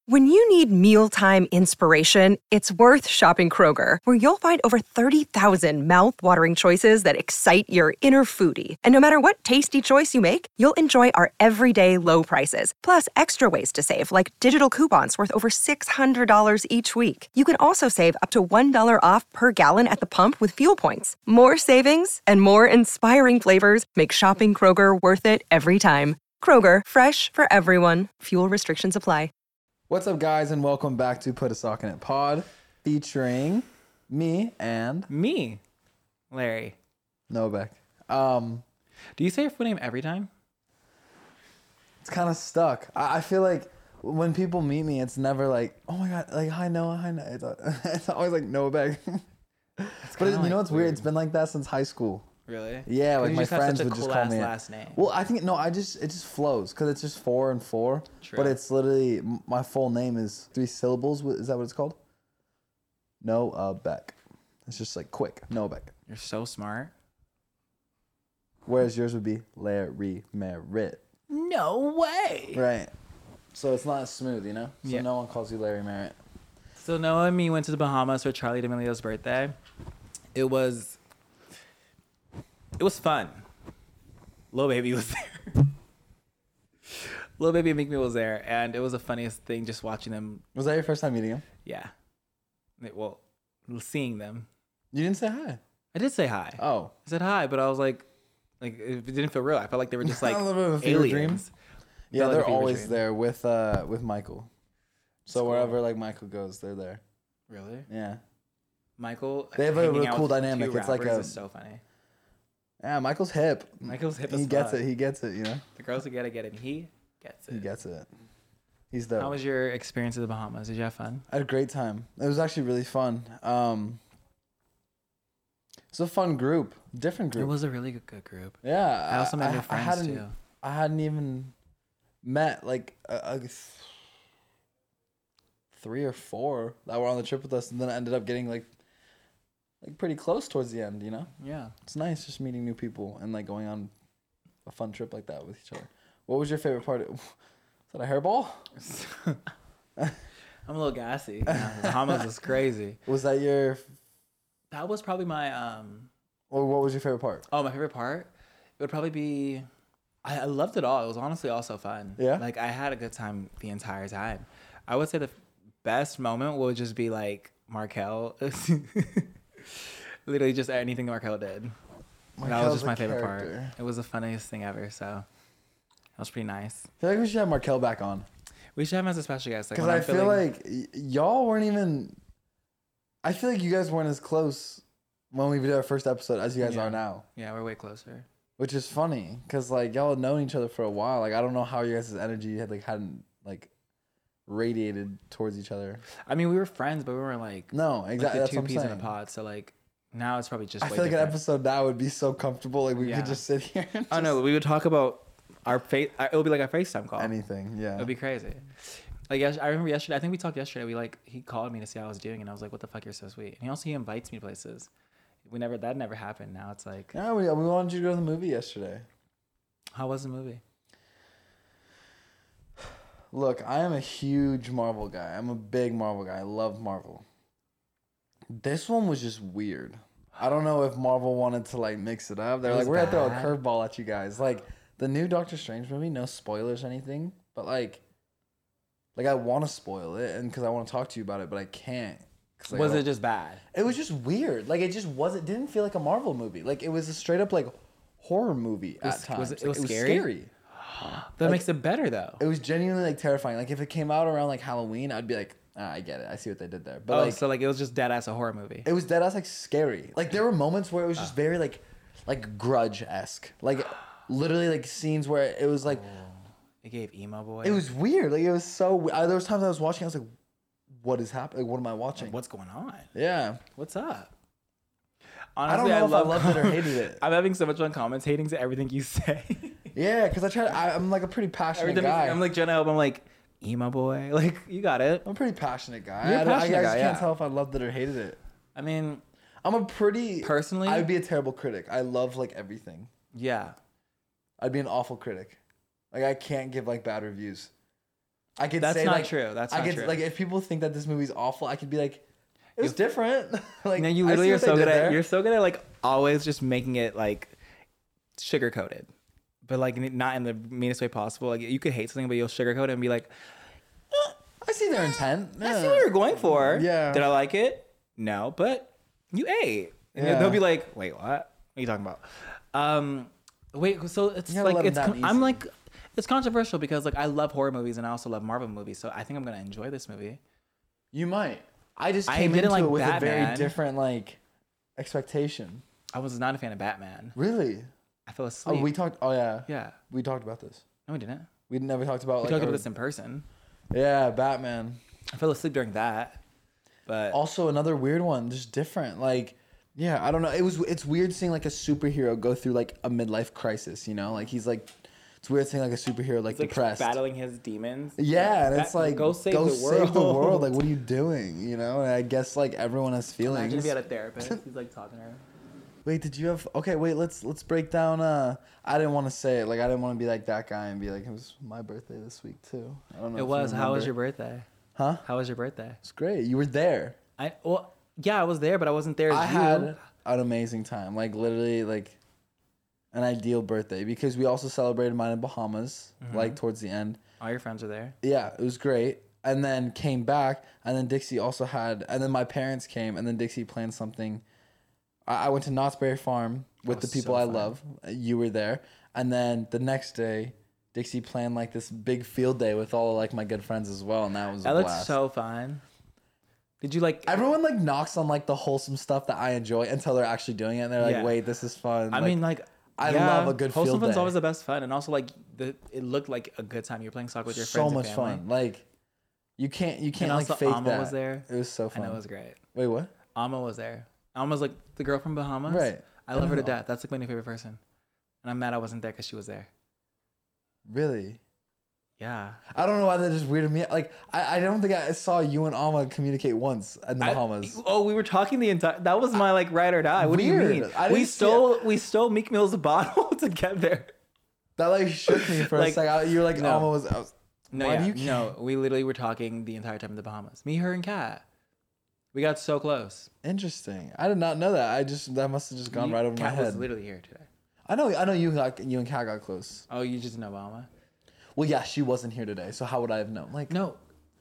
When you need mealtime inspiration, it's worth shopping Kroger, where you'll find over 30,000 mouth-watering choices that excite your inner foodie. And no matter what tasty choice you make, you'll enjoy our everyday low prices, plus extra ways to save, like digital coupons worth over $600 each week. You can also save up to $1 off per gallon at the pump with fuel points. More savings and more inspiring flavors make shopping Kroger worth it every time. Kroger, fresh for everyone. Fuel restrictions apply. What's up, guys, and welcome back to Put a Sock in It Pod, featuring me and me, Larry. Novak. Do you say your full name every time? It's kind of stuck. I feel like when people meet me, it's never like, oh my god, like hi Noah, hi Noah. It's always like Novak. But you know what's weird? It's been like that since high school. Really? Yeah, like my friends would would just call me last name. Well, I think it just flows because it's just 4 and 4. True. But it's literally my full name is 3 syllables. Is that what it's called? No, Beck. It's just like quick. No Beck. You're so smart. Whereas yours would be Larry Merritt. No way. Right. So it's not as smooth, you know. So Yeah. no one calls you Larry Merritt. So Noah and me went to the Bahamas for Charlie D'Amelio's birthday. It was fun. Lil Baby was there. Lil Baby and Meek Mill was there, and it was the funniest thing just watching them. Was that your first time meeting him? Yeah. Well, seeing them. You didn't say hi. I did say hi. Oh. I said hi, but I was like it didn't feel real. I felt like they were just like A little bit of a fever dream. aliens. Yeah, Felt like they're a fever always dream. there with Michael. So cool. wherever like Michael goes, they're there. Really? Yeah. Michael. They have a hanging really out cool with dynamic. two It's like rappers a- is so funny. Yeah, Michael's hip. Michael's hip as He gets fuck. it. He gets it, you know? The girls who get it, and he gets it. He gets it. He's dope. How was your experience at the Bahamas? Did you have fun? I had a great time. It was actually really fun. It's a fun group. Different group. It was a really good group. Yeah. I also met new friends too. I hadn't even met like 3 or 4 that were on the trip with us, and then I ended up getting like pretty close towards the end, you know? Yeah. It's nice just meeting new people and like going on a fun trip like that with each other. What was your favorite part? Is that a hairball? I'm a little gassy. Yeah, the Bahamas was crazy. Was that your... That was probably my Or what was your favorite part? my favorite part. It would probably be I loved it all. It was honestly also fun. Yeah? Like I had a good time the entire time. I would say the best moment would just be like Markel. Literally just anything Markel did. That was Markel's just my a favorite character. part. It was the funniest thing ever, so that was pretty nice. I feel like we should have Markel back on. We should have him as a special guest. Because I feel like y'all weren't even... I feel like you guys weren't as close when we did our first episode as you guys Yeah. are now. Yeah, we're way closer. Which is funny. Because like y'all had known each other for a while. Like I don't know how your guys' energy hadn't like radiated towards each other. I mean, we were friends, but we weren't like... No, exactly. Like the That's two what I'm peas in saying. a pod, so like... Now it's probably just I way feel like an different. episode now would be so comfortable. Like we Yeah. could just sit here and Oh no, we would talk about our face. It would be like a FaceTime call. anything. Yeah. It would be crazy. Like I remember yesterday. I think we talked yesterday. He called me to see how I was doing, and I was like, "What the fuck? You're so sweet." And he invites me to places. That never happened. Now it's like, Yeah, we wanted you to go to the movie yesterday. how was the movie? Look, I am a huge Marvel guy. I'm a big Marvel guy. I love Marvel. This one was just weird. I don't know if Marvel wanted to like mix it up. They're It like, was we're gonna throw a bad. curveball at you guys. Like the new Doctor Strange movie, no spoilers or anything, but like I want to spoil it and because I want to talk to you about it, but I can't. 'Cause, like, I Was don't- it just bad? It was just weird. Like it just wasn't. Didn't feel like a Marvel movie. Like it was a straight up like horror movie was- at times. was it- Like, it was scary? That Like- makes it better though. It was genuinely like terrifying. Like if it came out around like Halloween, I'd be like, I get it. I see what they did there. But So it was just dead ass a horror movie. it was dead ass like scary. Like there were moments where it was just very like Grudge-esque. Like literally like scenes where it was like It gave emo boy. it was weird. Like it was so. There was times I was watching. I was like, what is happening? Like, what am I watching? What's going on? Yeah. What's up? I don't Honestly, know if I loved it or hated it. I'm having so much fun commentating to everything you say. Yeah, because I'm like a pretty passionate Every time guy. I'm like trying to help. I'm like emo boy. Like you got it. I'm a pretty passionate guy. You're a passionate I guy, just yeah. can't tell if I loved it or hated it. I mean, I'm a pretty... Personally? I'd be a terrible critic. I love, like, everything. yeah. I'd be an awful critic. Like, I can't give, like, bad reviews. I could That's say not like true. That's I not could true. like if people think that this movie's awful, I could be like, it was different. Like No, you I literally see are what they so did good at there. you're so good at like always just making it like sugar coated, but like not in the meanest way possible. Like you could hate something, but you'll sugarcoat it and be like, I see their intent. I see what you're going for. Yeah. Did I like it? No, but you ate. And Yeah. they'll be like, wait, what? What are you talking about? Wait, so it's You gotta like let 'em down I'm easy. like, it's controversial because like I love horror movies and I also love Marvel movies, so I think I'm gonna enjoy this movie. You might. I just I came didn't into like it with a very Batman. different like expectation. I was not a fan of Batman. Really? I fell Oh, asleep. we talked. Oh yeah. Yeah. We talked about this. No, we didn't. We never talked about We like. talked our- about this in person. Yeah, Batman. I fell asleep during that. But Also another weird one, just different. Like, yeah, I don't know. It's weird seeing like a superhero go through like a midlife crisis. You know, like he's like, it's weird seeing like a superhero like it's like depressed. battling his demons. Yeah, and Bat- it's like go save the world. Like, what are you doing? You know, and I guess like everyone has feelings. Imagine if he had a therapist. He's like talking to her. Wait, did you have? Okay, wait. Let's break down. I didn't want to say it. Like, I didn't want to be like that guy and be like, it was my birthday this week too. I don't know. It if you was. How was remember. your birthday? Huh? How was your birthday? It's great. You were there. Yeah, I was there, but I wasn't there as I you. had an amazing time. Like literally, like an ideal birthday because we also celebrated mine in Bahamas. Like towards the end. All your friends were there. Yeah, it was great. And then came back, and then Dixie also had, and then my parents came, and then Dixie planned something. I went to Knott's Berry Farm with the was people so I fun. love. You were there, and then the next day, Dixie planned like this big field day with all of, like my good friends as well, and that was a That looks blast. so fun. Did you like? Everyone like knocks on like the wholesome stuff that I enjoy until they're actually doing it, and they're like, Yeah. "Wait, this is fun." I mean, like. I yeah, love a good wholesome field fun's day. always the best fun, and also like it looked like a good time. You're playing soccer with your so friends. much and family. fun. Like you can't And like also fake Alma that. was there. It was so I fun. know it was great. Wait, what? Alma was there. Alma's like the girl from Bahamas. Right. I love her to know. death. That's like my new favorite person. And I'm mad I wasn't there because she was there. Really? Yeah. I don't know why that just weirded me out. Like, I don't think I saw you and Alma communicate once in the Bahamas. We were talking the entire. That was my like ride or die. What do you Weird. mean? I didn't We see we stole Meek Mill's bottle to get there. That like shook me for Like, a second. You were like, no. Alma was. I was No, why yeah, do you care? no. We literally were talking the entire time in the Bahamas. Me, her, and Kat. We got so close. Interesting. I did not know that. That must have just gone right over my Kat was head. literally here today. I know you and Kat got close. Oh, you just know Alma? Well, yeah, she wasn't here today, so how would I have known? Like, No.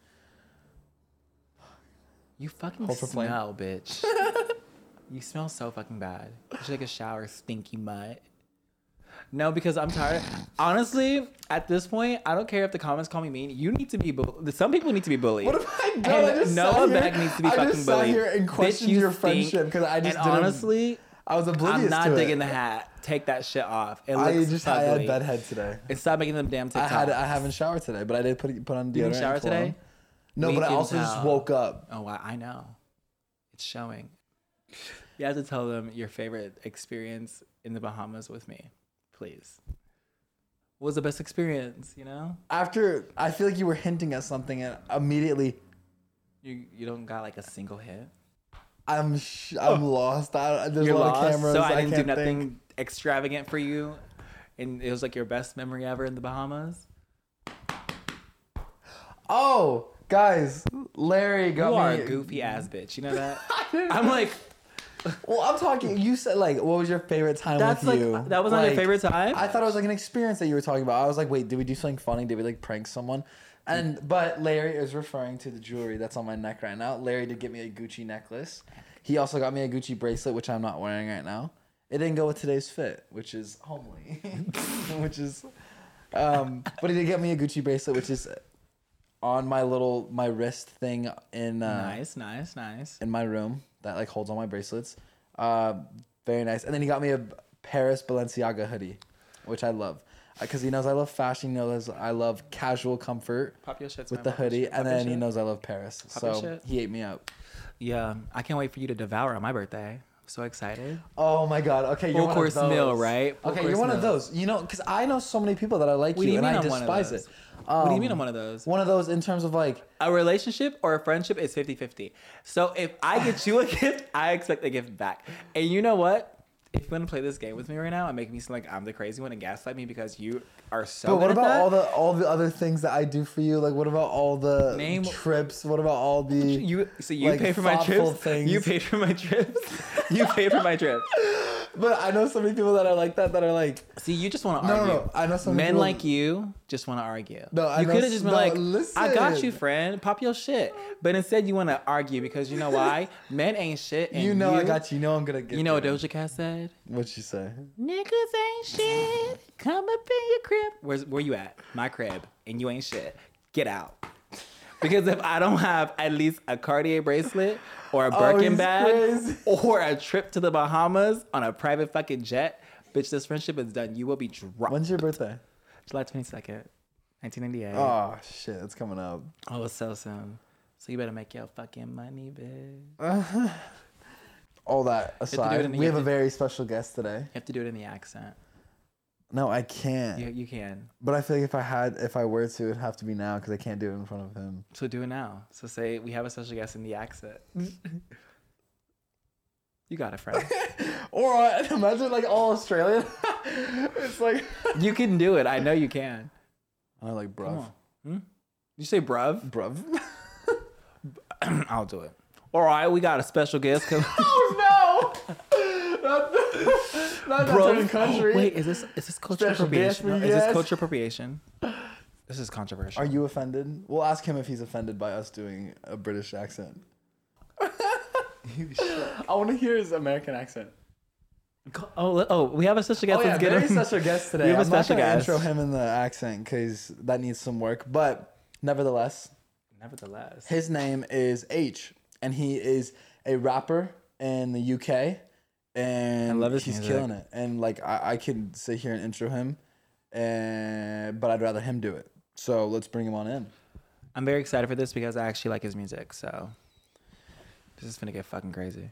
You fucking Hold for flame. smell, bitch. You smell so fucking bad. You should take a shower, stinky mutt. No, because I'm tired. Honestly, at this point, I don't care if the comments call me mean. You need to be bullied. Some people need to be bullied. what have I done? And I just Noah sat here- Beck needs to be I fucking just sat bullied. here and Bitch, questioned you your stink. friendship because I just And didn't. honestly, I was oblivious I'm not to digging it. the hat. Take that shit off. It I looks just ugly. I had bedhead today. And stop making them damn TikToks. I haven't showered today, but I did put on deodorant. You didn't shower and cologne. today? No, We but I can also just tell. woke up. Oh, I know. It's showing. You have to tell them your favorite experience in the Bahamas with me, please. What was the best experience, you know? After I feel like you were hinting at something, and immediately You don't got like a single hit. I'm lost. There's You're a lot lost, of cameras. so I didn't do can't nothing think. extravagant for you, and it was like your best memory ever in the Bahamas. Oh, guys, Larry got You are me. a goofy ass bitch. You know that? I'm like, Well, I'm talking. You said like, what was your favorite time that's with like you? that was not your favorite time. I thought it was like an experience that you were talking about. I was like, wait, did we do something funny? Did we like prank someone? But Larry is referring to the jewelry that's on my neck right now. Larry did get me a Gucci necklace. He also got me a Gucci bracelet, which I'm not wearing right now. It didn't go with today's fit, which is homely, but he did get me a Gucci bracelet, which is on my wrist thing in nice. in my room that like holds all my bracelets. Very nice. And then he got me a Paris Balenciaga hoodie, which I love. Because he knows I love fashion. He knows I love casual comfort Pop your shit, with man. the Pop your hoodie. shit. And Pop your then he shit. knows I love Paris. Pop your So shit. he ate me up. Yeah, I can't wait for you to devour on my birthday. I'm so excited. Oh my God. Okay, you're Full one course of those. meal, right? Full Okay, course you're one of meal. those. You know, because I know so many people that are like What do you, you and mean I I'm one of despise those? it. What do you mean I'm one of those? One of those in terms of like, A relationship or a friendship is 50-50. So if I get you a gift, I expect a gift back. And you know what? if you want to play this game with me right now and make me seem like I'm the crazy one and gaslight me because you are so. But what good at about that, all the other things that I do for you? Like, what about all the trips? What about all the you like, pay for my trips? Things? You pay for my trips. You pay for my trips. But I know so many people that are like that are like. See, you just want to argue. No. I know some men people like you just want to argue. No, you could have just been like, listen. "I got you, friend. Pop your shit." But instead, you want to argue because you know why? Men ain't shit. And I got you. You know I'm gonna get. You know what Doja Cat said? What'd she say? Niggas ain't shit. Come up in your crib. Where you at? My crib. And you ain't shit. Get out. Because if I don't have at least a Cartier bracelet or a Birkin bag crazy. or a trip to the Bahamas on a private fucking jet, bitch, this friendship is done. You will be dropped. When's your birthday? July 22nd, 1998. Oh, shit. It's coming up. Oh, it's so soon. So you better make your fucking money, bitch. All that aside, we have a very special guest today. You have to do it in the accent. No, I can't. You can. But I feel like if I were to, it'd have to be now because I can't do it in front of him. So do it now. So say we have a special guest in the accent. You got it, friend. Or imagine like all Australian. It's like you can do it. I know you can. I like bruv. You say bruv? Bruv. I'll do it. All right, we got a special guest. Oh no! Not that country. Oh, wait, is this cultural appropriation? No, is this cultural appropriation? This is controversial. Are you offended? We'll ask him if he's offended by us doing a British accent. I want to hear his American accent. Oh, we have a special guest. Oh, yeah, very special guest today. We have a I'm not special gonna guest. intro him in the accent because that needs some work. But nevertheless, his name is H, and he is a rapper in the UK, and I love his he's music. killing it. And like I can sit here and intro him, but I'd rather him do it. So let's bring him on in. I'm very excited for this because I actually like his music. So this is gonna get fucking crazy.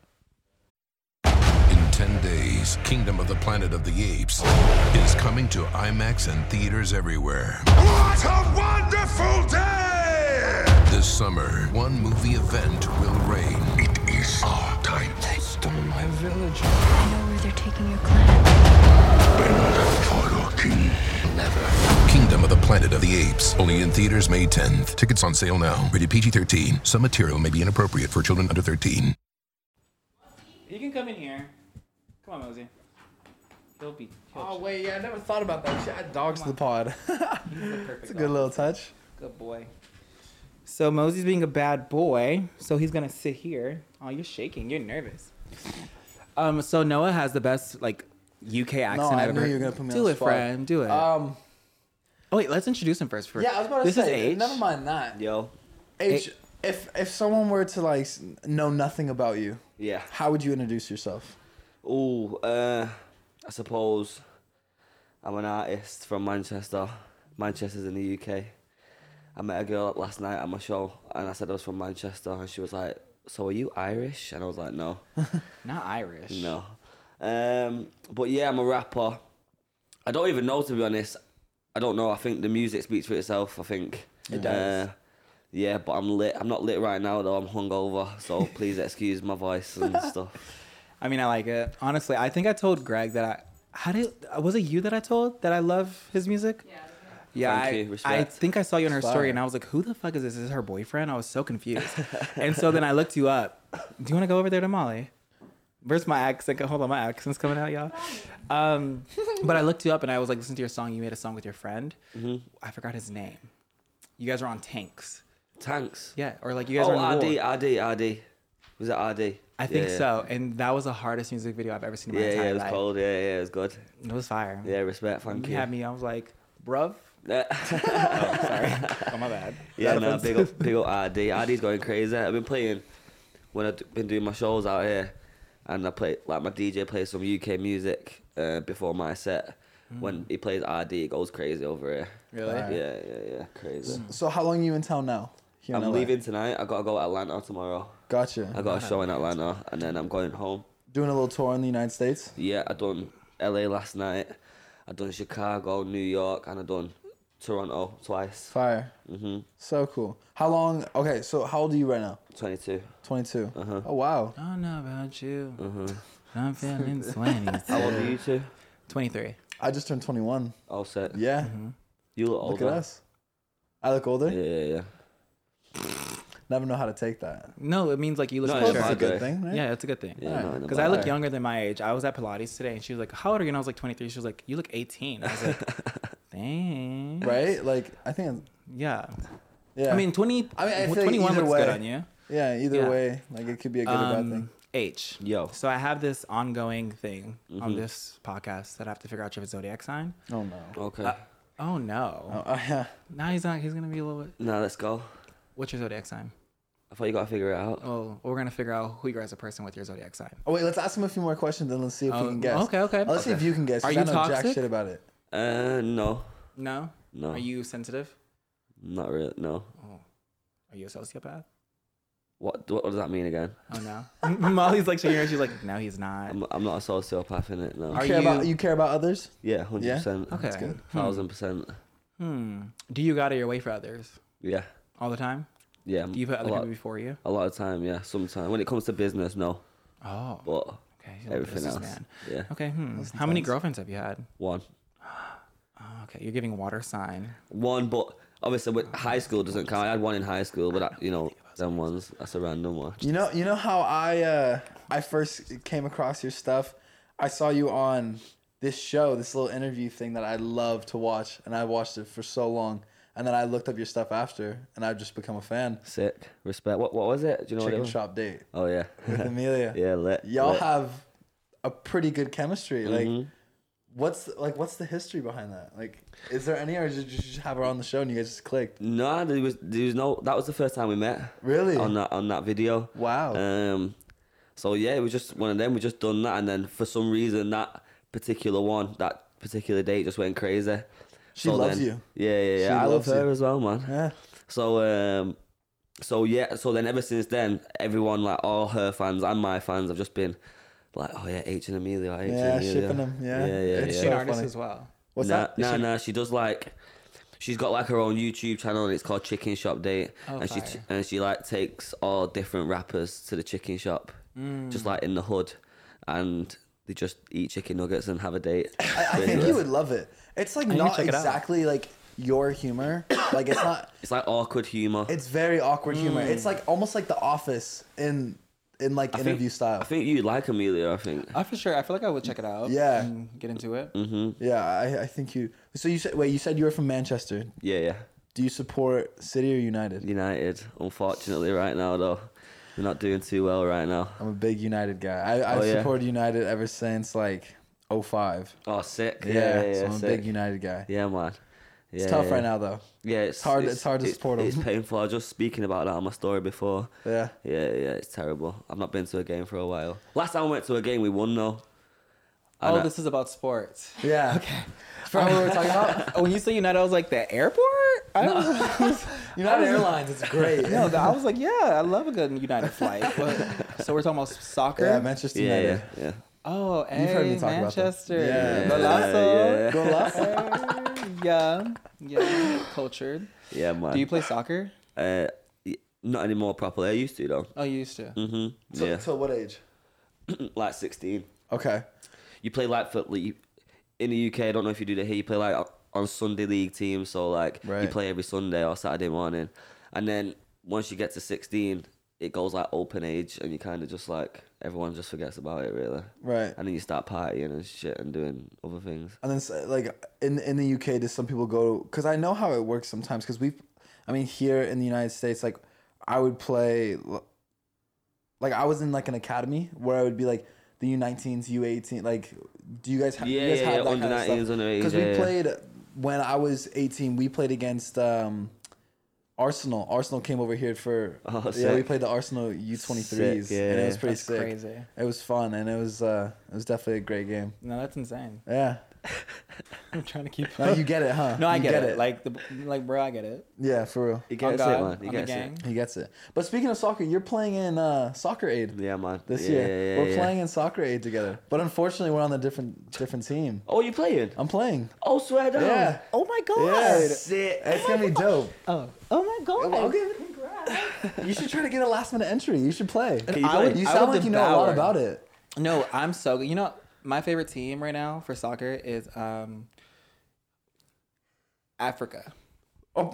In 10 days, Kingdom of the Planet of the Apes is coming to IMAX and theaters everywhere. What a wonderful day! This summer, one movie event will reign. It is our time. They stole my village. I know where they're taking your clan. Bend for your king. Never. Kingdom of the Planet of the Apes. Only in theaters May 10th. Tickets on sale now. Rated PG-13. Some material may be inappropriate for children under 13. You can come in here. Come on, Mosey. Oh wait, yeah, I never thought about that. Shit, add dogs to the pod. It's a good little touch. Good boy. So Mosey's being a bad boy, so he's gonna sit here. Oh, you're shaking. You're nervous. So Noah has the best like UK accent I I've knew ever. you were gonna put me Do on the it, spot. friend. Do it. Oh wait, let's introduce him first. Yeah, I was about to this say. is H. Never mind that. Yo. H. If someone were to like know nothing about you, Yeah. how would you introduce yourself? I suppose I'm an artist from Manchester. Manchester's in the UK. I met a girl last night at my show, and I said I was from Manchester, and she was like, "So are you Irish?" And I was like, "No." Not Irish. No. But yeah, I'm a rapper. I don't even know, to be honest. I don't know. I think the music speaks for itself. I think It does. Yeah, but I'm lit. I'm not lit right now though. I'm hungover, so please excuse my voice and stuff. I mean, I like it. Honestly, I think I told Greg that was it you that I told that I love his music? Yeah. Thank you. I Respect. think I saw you on her Fire. story, and I was like, "Who the fuck is this? Is this her boyfriend?" I was so confused, and so then I looked you up. Do you want to go over there to Molly? Where's my accent? Hold on, my accent's coming out, y'all. But I looked you up, and I was like, listening to your song. You made a song with your friend. Mm-hmm. I forgot his name. You guys are on Tanks. Tanks. Yeah, or like you guys are on RD. war. Was it RD? I think Yeah. so, and that was the hardest music video I've ever seen in my Yeah, entire it was life. cold. Yeah, it was good. It was fire. Yeah, respect. Thank You you. had me. I was like, bruv. Yeah. Oh, sorry. Oh, my bad. Yeah, That no, offensive. big up RD. RD's going crazy. I've been playing when I've been doing my shows out here, and I play like my DJ plays some UK music before my set. When he plays RD, it goes crazy over here. Really? Yeah, crazy. So how long are you in town now? Here in I'm LA? leaving tonight. I gotta go to Atlanta tomorrow. Gotcha. I got a show in Atlanta, and then I'm going home. Doing a little tour in the United States. Yeah, I done LA last night. I done Chicago, New York, and I done Toronto twice. Fire. So cool. How long? Okay, so how old are you right now? 22. 22. Uh-huh. Oh wow. I don't know about you. I'm feeling 20. How old are you two? 23. I just turned 21. All set. Yeah. You look Look older. at us. I look older. Yeah. Never know how to take that. No, it means like you look No, Well, mature. it's a okay. good thing, right? Yeah, it's a good thing. Yeah, Alright. no, in the Because I look Alright. younger than my age. I was at Pilates today, and she was like, "How old are you?" And I was like, 23. She was like, "You look 18." I was like, "Dang." Right? Like, I think, Yeah. yeah. I mean, 20. I feel like 21 either looks way, good on you. yeah, either Yeah. way, like, it could be a good or bad thing. H. Yo. So I have this ongoing thing on this podcast that I have to figure out your zodiac sign. Oh, no. Okay. Oh no. Yeah. No, he's not. He's gonna be a little bit. Now let's go. What's your zodiac sign? I thought you got to figure it out. Oh, we're gonna figure out who you are as a person with your zodiac sign. Oh, wait, let's ask him a few more questions and let's see if he Oh, can guess. okay. Let's see if you can guess. 'cause Are you I know jack toxic? shit about it. No. No. No. Are you sensitive? Not really. No. Are you a sociopath? What does that mean again? Oh no. Molly's like shaking her head. She's like, no, he's not. I'm not a sociopath in it. No. Are You care about others? Yeah, 100%. Okay. good. 1000%. Do you go out of your way for others Yeah. all the time? Yeah. Do you put a other lot, people before you? A lot of time, yeah. Sometimes. When it comes to business, no. Oh. But Okay. You're a everything else. businessman. Yeah. Okay. How many girlfriends have you had? One. Oh, okay. You're giving water sign. One, but obviously with high school doesn't count. I had one in high school, but that, them ones, that's a random one. You know how I first came across your stuff? I saw you on this show, this little interview thing that I love to watch, and I watched it for so long. And then I looked up your stuff after, and I've just become a fan. Sick. Respect. What was it? Do you know what it Chicken was? Shop Date Oh, yeah. with Amelia. Yeah, lit. Y'all lit. have a pretty good chemistry. Mm-hmm. Like, what's the history behind that? Like, is there any, or did you just have her on the show and you guys just clicked? No, there was no. That was the first time we met. Really? On that video. Wow. So yeah, it was just one of them. We just done that, and then for some reason that particular date just went crazy. She So loves then- you. Yeah. She I love loves her you. as well, man. Yeah. So then ever since then, everyone, like all her fans and my fans, have just been like, oh yeah, H and Amelia, H and Yeah, Amelia. shipping them. Yeah. yeah. It's She's so an artist funny. as well. What's that? Is she- Nah. She does like, she's got like her own YouTube channel, and it's called Chicken Shop Date, Oh, and fire. she like takes all different rappers to the chicken shop, just like in the hood, and they just eat chicken nuggets and have a date. I think you would love it. It's like need to not check it out. exactly like your humor. Like it's not. It's like awkward humor. It's very awkward humor. It's like almost like The Office in like I think- interview style. I think you like Amelia. I think. For sure. I feel like I would check it out. Yeah. And get into it. Yeah, I think you. So you said you were from Manchester. Yeah. Do you support City or United? United, unfortunately, right now though, we're not doing too well right now. I'm a big United guy. I've Oh, yeah? supported United ever since like 05. Oh, sick. Yeah, so I'm a sick. big United guy. Yeah, man. Yeah, It's tough yeah. right now though. Yeah, it's hard- it's hard to support 'em. It's painful. I was just speaking about that on my story before. Yeah. Yeah, it's terrible. I've not been to a game for a while. Last time I went to a game, we won though. And Oh, I- this is about sports. Yeah. Okay. Forgot what we were talking about. When you say United, I was like, the airport? United Airlines. It's great. No, I was like, yeah, I love a good United flight. But, so we're talking about soccer? Yeah, Manchester United. yeah. Oh, hey, You've heard me talk about that. Manchester. Yeah. Golazo. Go Lasso. Yeah, cultured. Yeah, man. Do you play soccer? Not anymore properly. I used to though. Oh, you used to. Yeah, Till what age? like 16. Okay. You play like in the UK. I don't know if you do that here. You play like on Sunday league teams, so like you Right. play every Sunday or Saturday morning, and then once you get to 16, it goes like open age, and you kind of just like everyone just forgets about it really. Right. And then you start partying and shit and doing other things. And then like in the UK, does some people go? Because I know how it works sometimes. Because here in the United States, like I would play, like I was in like an academy where I would be like the U19s, U18. Like, do you guys have? Yeah, you guys yeah, have that under kind of 19s, stuff? under 18s, Because yeah, we yeah. played when I was 18. We played against Arsenal. Arsenal came over here for Oh, yeah. sick. We played the Arsenal U23s, Sick, yeah, and it was yeah. pretty That's sick. crazy. It was fun, and it was definitely a great game. No, that's insane. Yeah. I'm trying to keep No, you get it, huh? No, I You get it. Like, bro, I get it. Yeah, for real. He On gets God, it, man. on He the gets gang. it. He gets it. But speaking of soccer, you're playing in Soccer Aid Yeah, man. this Yeah, year. yeah, We're yeah. playing in Soccer Aid together. But unfortunately, we're on the different team. Oh, you playing? I'm playing. Oh, swear down. Yeah. Oh my Yeah. Sick. It's going to be dope. Oh my god. Okay. You should try to get a last minute entry. You should play. Can you I play? would- You I sound would like you know a lot devour. about it. No, I'm so good. You know, my favorite team right now for soccer is Africa. Oh.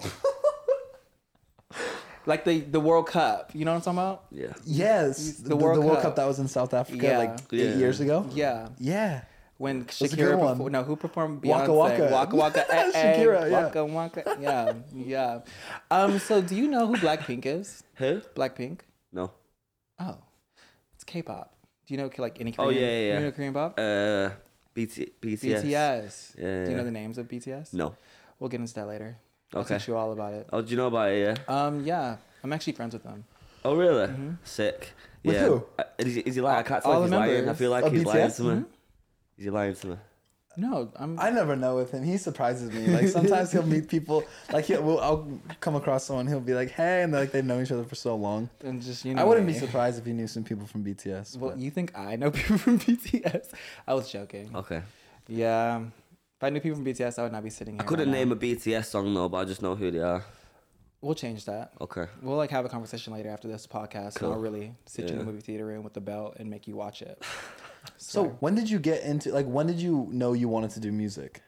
Like the World Cup. You know what I'm talking about? Yeah. Yes, The World World Cup. Cup that was in South Africa Yeah. like 8 Yeah. years ago. Yeah. Yeah. When a good Shakira one. who performed Waka Beyonce? Waka. Waka Waka. Shakira, yeah. Waka Waka. Yeah. Yeah. So do you know who Blackpink is? Who? Blackpink? No. Oh. It's K-pop. Do you know like any Oh, Korean? yeah. You know Korean pop? BTS. BTS. Yeah, Do you know yeah. the names of BTS? No. We'll get into that later. I'll Okay. teach you all about it. Oh, do you know about it? Yeah. Yeah. I'm actually friends with them. Oh, really? Sick. With yeah. who? Is he lying? I can't All tell if he's the lying. I members. feel like Oh, he's lying BTS? to me. Is he lying to me? No, I never know with him. He surprises me. Like sometimes he'll meet people. Like I'll come across someone. He'll be like, "Hey," and like they've known each other for so long. and just I wouldn't be surprised if he knew some people from BTS. Well, but- you think I know people from BTS? I was joking. Okay. Yeah. If I knew people from BTS, I would not be sitting here. I couldn't right name now. a BTS song though, but I just know who they are. We'll change that. Okay. We'll like have a conversation later after this podcast. Cool. And I'll really sit you in the Yeah. movie theater room with the belt and make you watch it. So when did you get into when did you know you wanted to do music?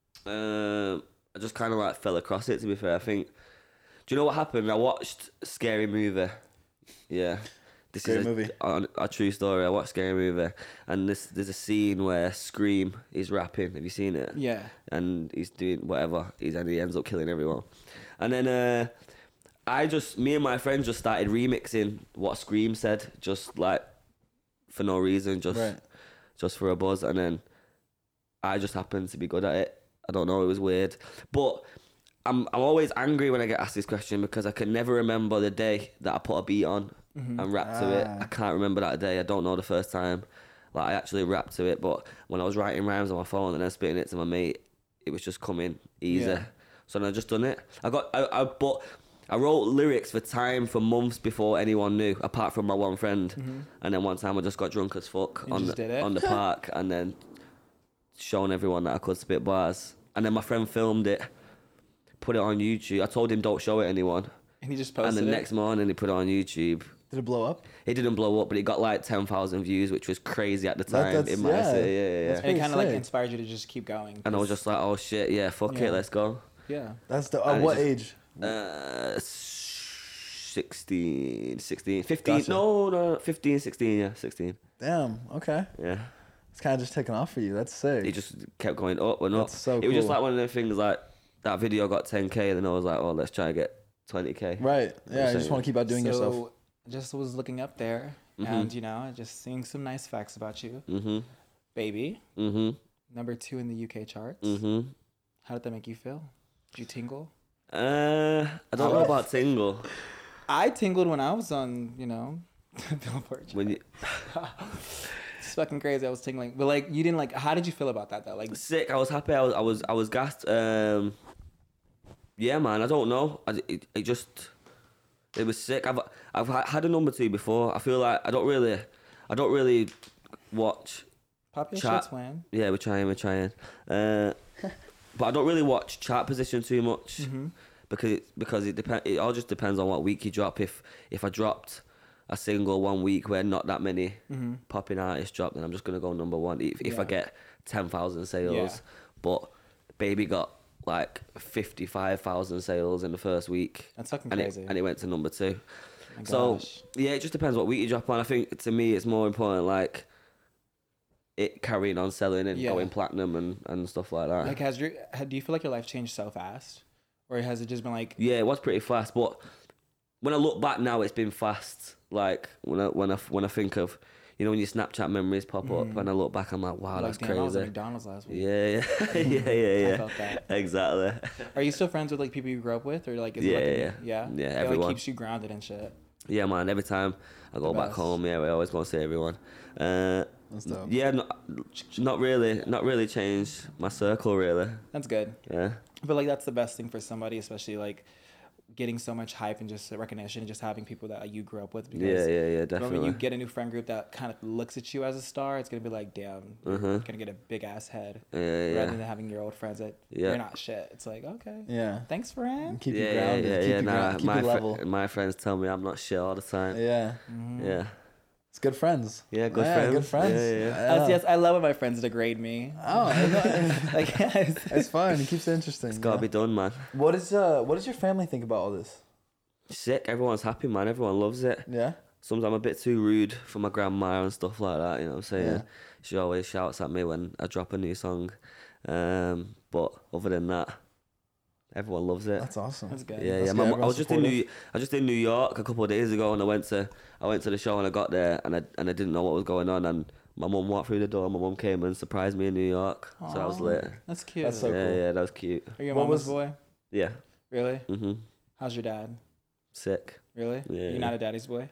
I just kind of like fell across it. To be fair, I think. Do you know what happened? I watched Scary Movie. Yeah. This Great is movie. a true story. I watched Scary Movie, and there's a scene where Scream is rapping. Have you seen it? Yeah. And he's doing whatever. And he ends up killing everyone. And then me and my friends just started remixing what Scream said, just like for no reason, just for a buzz. And then I just happened to be good at it. I don't know. It was weird, but. I'm always angry when I get asked this question because I can never remember the day that I put a beat on and rapped to it. I can't remember that day. I don't know the first time like I actually rapped to it. But when I was writing rhymes on my phone and then spitting it to my mate, it was just coming easy. Yeah. So then I just done it. I wrote lyrics for time for months before anyone knew, apart from my one friend. And then one time I just got drunk as fuck You on just did it? the park and then shown everyone that I could spit bars. And then my friend filmed it. Put it on YouTube. I told him don't show it anyone. And he just And posted the it. next morning he put it on YouTube. Did it blow up? It didn't blow up, but it got like 10,000 views, which was crazy at the time That's- in my yeah. city. Yeah. That's and it kind of like sick. inspired you to just keep going. And I was just like, oh shit, yeah, fuck Yeah. it, let's go. Yeah. That's the And it what just- age? 16, 15. Gotcha. No, 15, 16, yeah, 16. Damn. Okay. Yeah. It's kind of just taking off for you. That's sick. It just kept going up and up. That's so It was just cool. like one of the things like, that video got 10K, and then I was like, oh, let's try and get 20K. Right. Yeah. I just saying. want to keep outdoing yourself. So just was looking up there and, you know, just seeing some nice facts about you. Mm-hmm. Baby. Mm-hmm. Number 2 in the UK charts. Mm-hmm. How did that make you feel? Did you tingle? I don't know about tingle. I tingled when I was on, you know, Billboard. When you It's fucking crazy. I was tingling. But like, you didn't like, how did you feel about that though? Like, sick, I was happy. I was gassed. Yeah, man. I don't know. It was sick. I've had a number 2 before. I feel like I don't really watch. pop your Chat. shit, man. Yeah, we're trying. But I don't really watch chart position too much because it depends. It all just depends on what week you drop. If I dropped a single one week where not that many popping artists drop, then I'm just gonna go number 1. If I Yeah. get 10,000 sales, Yeah. but Baby got like 55,000 sales in the first week. That's fucking and crazy. and it went to number 2. My So gosh. yeah, it just depends what week you drop on. I think to me it's more important like it carrying on selling and Yeah. going platinum and stuff like that. Like, do you feel like your life changed so fast? Or has it just been like, Yeah, it was pretty fast, but when I look back now, it's been fast. Like when I think of, you know, when your Snapchat memories pop up, and I look back, I'm like, wow, like that's damn, I was at crazy. McDonald's last week. Yeah, yeah. I felt that. Exactly. Are you still friends with like people you grew up with? Or like, is Yeah, it like yeah. yeah? Yeah, It everyone. like keeps you grounded and shit. Yeah, man. Every time I go back best. home, yeah, I always go and see everyone. That's dope. Yeah, not really changed my circle really. That's good. Yeah. I feel like that's the best thing for somebody, especially like getting so much hype and just recognition and just having people that you grew up with. Because Yeah, When definitely. you get a new friend group that kind of looks at you as a star, it's gonna be like, damn, you're gonna get a big ass head. Yeah. Rather than having your old friends that you're not shit. It's like, okay, Yeah. thanks, friend. Keep you grounded. Keep you Nah, keep you level. my friends tell me I'm not shit all the time. Yeah. Yeah. It's good friends. Yeah, good friends. Good friends. Yeah. Yes, I love when my friends degrade me. Oh, I know. Like, yes. It's fun. It keeps it interesting. It's gotta be done, man. What does your family think about all this? Sick. Everyone's happy, man. Everyone loves it. Yeah. Sometimes I'm a bit too rude for my grandma and stuff like that. You know what I'm saying? Yeah. She always shouts at me when I drop a new song. But other than that, everyone loves it. That's awesome. That's good. Yeah, That's yeah. good. I was Everyone's just in New York a couple of days ago, and I went to the show, and I got there, and I didn't know what was going on, and my mum walked through the door. My mum came and surprised me in New York, so I was lit. That's cute. That's so yeah, cool. yeah, that was cute. Are you a What mama's was- boy? Yeah. Really? Mhm. How's your dad? Sick. Really? Yeah. You're not a daddy's boy?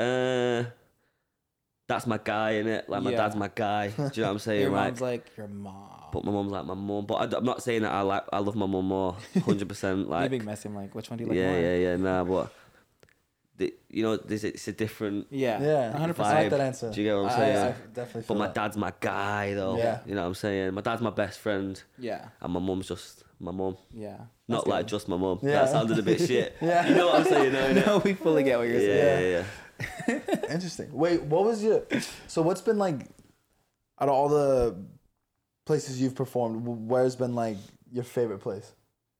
That's my guy, innit? Like my Yeah. dad's my guy. Do you know what I'm saying? Your Like, mom's like your mom. but my mum's like my mum. But I'm not saying that I love my mum more. 100%. You Like, big messy. I'm like, which one do you like yeah, more? yeah. Nah, but it's a different. Yeah. Yeah. 100%. I like vibe. that answer. Do you get what I'm I saying? definitely But feel my that. dad's my guy, though. Yeah. You know what I'm saying? My dad's my best friend, Yeah. and my mum's just my mum. Yeah. Not like just my mum. Yeah. That sounded a bit shit. Yeah. You know what I'm saying, though, innit? No, we fully get what you're saying. Yeah, yeah, yeah. Interesting. Wait, what was your... So what's been like... Out of all the places you've performed, where's been like your favorite place?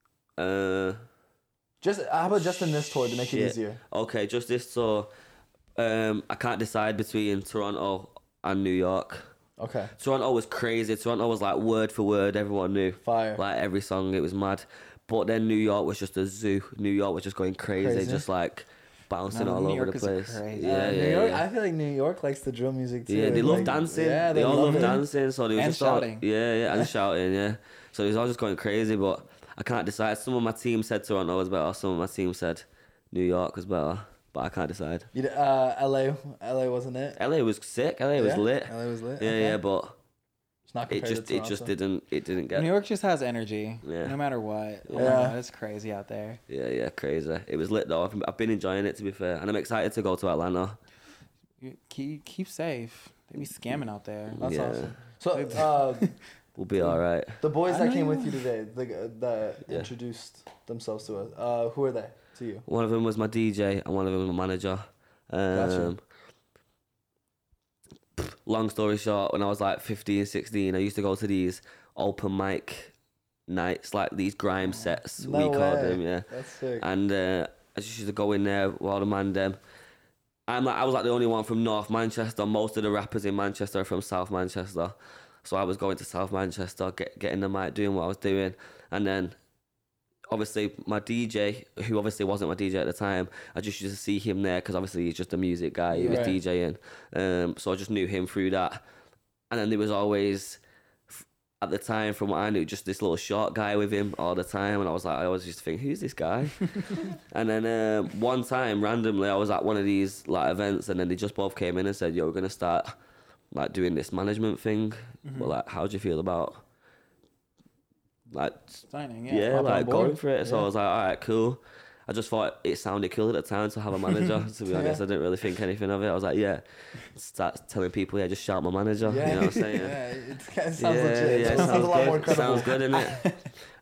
Just how about just in this tour to make it Shit. easier? Okay, just this. So, I can't decide between Toronto and New York. Okay. Toronto was crazy. Toronto was like word for word. Everyone knew. Fire. Like every song, it was mad. But then New York was just a zoo. New York was just going crazy, Crazy? just like bouncing No, all New over York the is place. crazy. Yeah, New yeah, York, yeah. I feel like New York likes the drill music too. Yeah, they love Like, dancing. Yeah, they all love it. dancing. So they was And just all, shouting. yeah, and shouting. Yeah. So it was all just going crazy. But I can't decide. Some of my team said Toronto was better. Some of my team said New York was better. But I can't decide. LA wasn't it? LA was sick. LA was Yeah? lit. LA was lit. Yeah, Okay. yeah, but It's not it compared to just Toronto. didn't get. New York just has energy. Yeah. No matter what. Oh my Yeah. God, it's crazy out there. Yeah, crazy. It was lit though. I've been enjoying it, to be fair, and I'm excited to go to Atlanta. You keep safe. They be scamming out there. That's Yeah. awesome. So We'll be all right. the boys I that know came you- with you today, that Yeah. introduced themselves to us, who are they to you? One of them was my DJ, and one of them was my manager. Gotcha. Long story short, when I was like 15, 16, I used to go to these open mic nights, like these grime sets, No we called way. them, yeah. That's sick. And I just used to go in there with all the man them. I was like the only one from North Manchester. Most of the rappers in Manchester are from South Manchester. So I was going to South Manchester, getting the mic, doing what I was doing. And then obviously my DJ, who obviously wasn't my DJ at the time, I just used to see him there because obviously he's just a music guy. He was Right. DJing. So I just knew him through that. And then there was always, at the time, from what I knew, just this little short guy with him all the time. And I was like, I always used to think, who's this guy? And then one time, randomly, I was at one of these like events, and then they just both came in and said, yo, we're going to start like doing this management thing. But like, how do you feel about like Signing, yeah. yeah, hop on like board. going for it. So Yeah. I was like, all right, cool. I just thought it sounded cool at the time to have a manager. To be honest, Yeah. I didn't really think anything of it. I was like, yeah, start telling people, yeah, just shout my manager. Yeah. You know what I'm saying? Yeah, it sounds yeah, legit. yeah, It sounds a lot more credible. Sounds good, innit?